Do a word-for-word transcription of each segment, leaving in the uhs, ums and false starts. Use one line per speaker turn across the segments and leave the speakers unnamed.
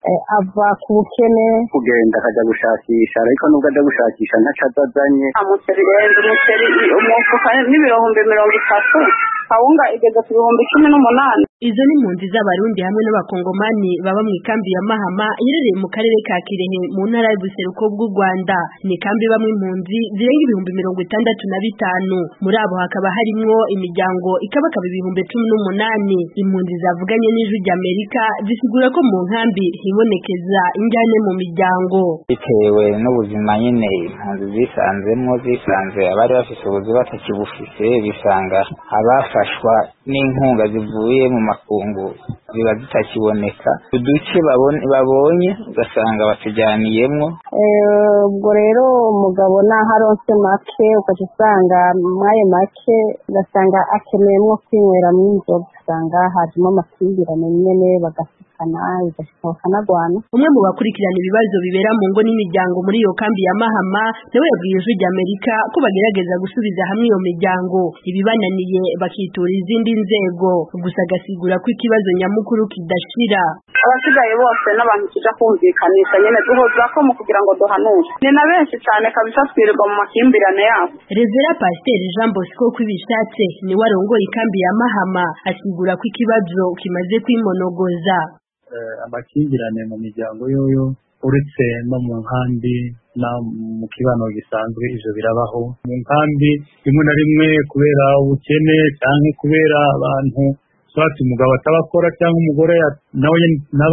ava ku bukene
kugenda akajya gushakisha ariko nubwo ajya gushakisha ntaco azazanye
umuceri renze umuceri umufuka n'ibihumbi mirongo itatu kawunga igeze ku bihumbi cumi n'umunani.
Izo ni impunzi z'abarundi hamwe n'abakongomani baba mu ikambi ya Mahama iherereye mu karere ka Kirehe mu ntara y'ubuseruko bw'u Rwanda. Ni ikambi bamwe impunzi zirenga ibihumbi mirongo itandatu na bitanu, muri abo hakaba harimwo imiryango ikabakaba ibihumbi cumi n'umunani. Impunzi zavuganye n'Ijwi ry'Amerika zisigura ko mu nkambi hibonekeza injyane mu miryango
bitewe n'ubuzima nyine impunzi zisanzemwo zisanze abari bafise ubuzima batakibufise, bisanga abafashwa n'inkunga zivuye mu makungu ziba zitakiboneka, uduce babonye ugasanga batujyaniyemwo.
Ubwo rero umugabo naho aronse make ukaca usanga mwaye make ugasanga akeneyemwo kwinywera mw'inzoga, ugasanga hajemo amakimbirane nyene bagasikana bigashika bakanagwana.
Umwe mu bakurikirana ibibazo bibera mu ngo n'imiryango muri iyo kambi ya Mahama nawe yabwiye Ijwi ry'Amerika ko bagerageza gusubiza hamwe iyo miryango, ibibananiye bakitura izindi nzego, gusa agasigura ko ikibazo nyamukuru kidashira.
Abasigaye bose n'abantu tuja kumvikanisha nyene duhoza ko mu kugira ngo duhanure ni na benshi cyane kabisa twirirwa mu makimbirane yabo.
Revera Pasteur Jean Bosco Kwibishatse ni warongoye ikambi ya Mahama asigura ko ikibazo kimaze kwimonogoza.
Amakimbirane mu miryango yoyo uretse no mu nkambi na mu kibano gisanzwe ivyo birabaho mu nkambi rimwe na rimwe kubera ubukene cyangwa kubera abantu swati umugabo atabakora cyangwa umugore nawe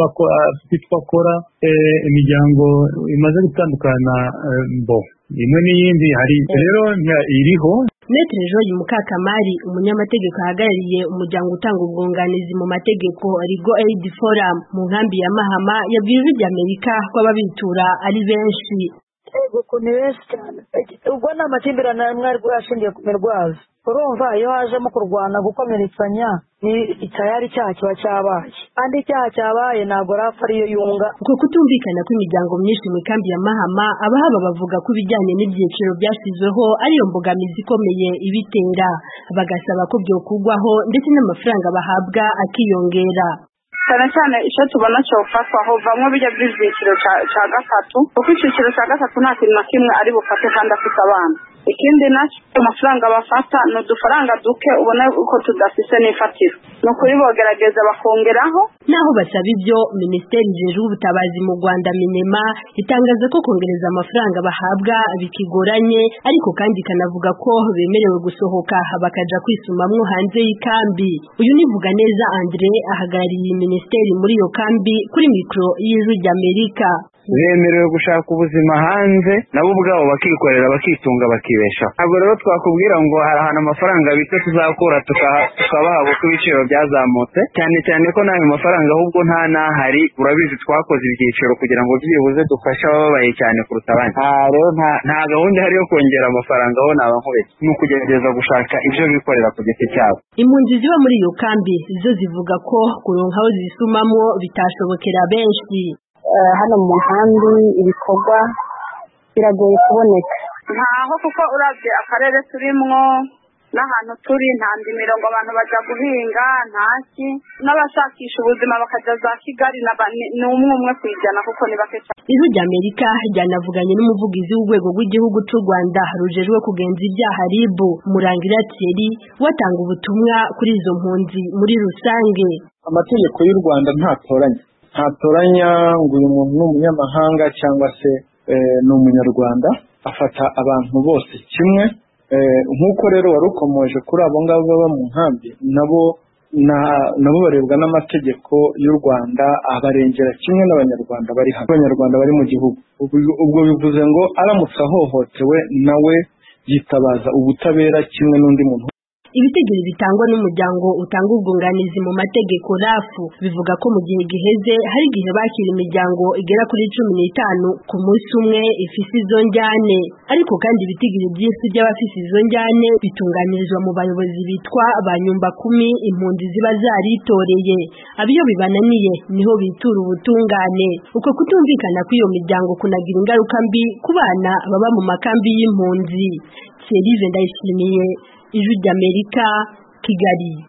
nabakora imiryango imaze gutandukana mbo imwe n'iyindi hari rero iriho.
Maître Joy Mukakamari umunyamategeko ahagarariye umuryango utanga ubwunganizi mu mategeko Rigo Aid Forum mu nkambi ya Mahama yabwiye Ijwi ry'Amerika ko ababitura ari benshi.
Ego kuni benshi cyane ubwo n'amakimbirane mwari bwashingiye ku mirwazo, urumva iyo hajemo kurwana gukomeretsanya ni itayari cyaha kiba cyabaye, kandi icyaha cyabaye ntabwo rapfa ariyo yunga.
Uko kutumvikana kw'imiryango myinshi mu kambi ya Mahama abahaba bavuga ko ibijyanye n'ibyiciro byashyizweho ariyo mbogamizi ikomeye ibitera, bagasaba ko byokugwaho ndetse n'amafaranga bahabwa akiyongera.
Cyane cyane icyo tubona cyofatwa hovamwo bijya by'icyiciro cya gatatu, kuko icyiciro cya gatatu nta kintu na kimwe ari bufate kandi afite abana. Ikindi nacyo amafaranga bafata ni udufaranga duke ubona uko tudafise n'ifatiro, ni ukuri bogerageza bakongeraho.
Naho basaba ibyo, Minisiteri ijejwe ubutabazi mu Rwanda Minema itangaza ko kongereza amafaranga bahabwa bikigoranye, ariko kandi ikanavuga ko bemerewe gusohoka bakaja kwisumamwo hanze y'ikambi. Uyu nivuga neza Andre ahagarariye Minisiteri muri iyo kambi kuri mikro y'Ijwi ry'Amerika.
bemerewe gushaka ubuzima hanze nabo ubwabo bakikorera bakitunga bakibesha. Ntabwo rero twakubwira ngo hari ahantu amafaranga bita tuzakura tukabaha kuko ibiciro byazamutse cyane cyane ko nayo mafaranga ahubwo nta nahari. Urabizi twakoze ibyiciro kugira ngo byibuze dufashe ababaye cyane kuruta abandi. Rero nta gahunda hari yo kongera amafaranga aho nabankubetse, ni ukugerageza gushaka ibyo bikorera ku giti cyabo.
Impunzi ziba muri iyo kambi zo zivuga ko kuronka aho zisumamo bitashobokera benshi.
Hano mu nkambi ibikorwa biragoye kuboneka ntaho, kuko uravye akarere turimwo n'ahantu turi nta ndimiro ngo abantu baja guhinga ntaki, n'abashakisha ubuzima bakaja za Kigali ni umwe umwe kwijana kuko ni bake cyane.
Ijwi ry'Amerika ryanavuganye n'umuvugizi w'urwego rw'igihugu c'u Rwanda rujejwe kugenza ibyaha R I B Murangira Thierry watanga ubutumwa kuri izo mpunzi muri rusange.
Amategeko y'u Rwanda ntatoranya ntatoranya ngo uyu muntu ni umunyamahanga cyangwa se ni umunyarwanda, afata abantu bose kimwe. Nk'uko rero warukomoje kuri abo ngabo baba mu nkambi nabo nabo barebwa n'amategeko y'u Rwanda abarengera kimwe n'abanyarwanda bari hano, abanyarwanda bari mu gihugu. Ubwo bivuze ngo aramutse ahohotewe nawe yitabaza ubutabera kimwe n'undi muntu.
Ibitegiro bitangwa n'umuryango utanga ubwunganizi mu mategeko R A F bivuga ko mu gihe giheze hari igihe bakira imiryango igera kuri cumi n'itanu ku munsi umwe ifise izo njyane, ariko kandi ibitegiro byinshi by'abafise izo njyane bitunganirizwa mu bayobozi bitwa ba nyumba kumi impunzi ziba zaritoreye. Abiyo bibananiye niho bitura ubutungane. Uko kutumvikana kw'iyo miryango kunagira ingaruka mbi ku bana baba mu makambi y'impunzi. Thierry Ndayishimiye, Ijwi ry'Amerika, Kigali.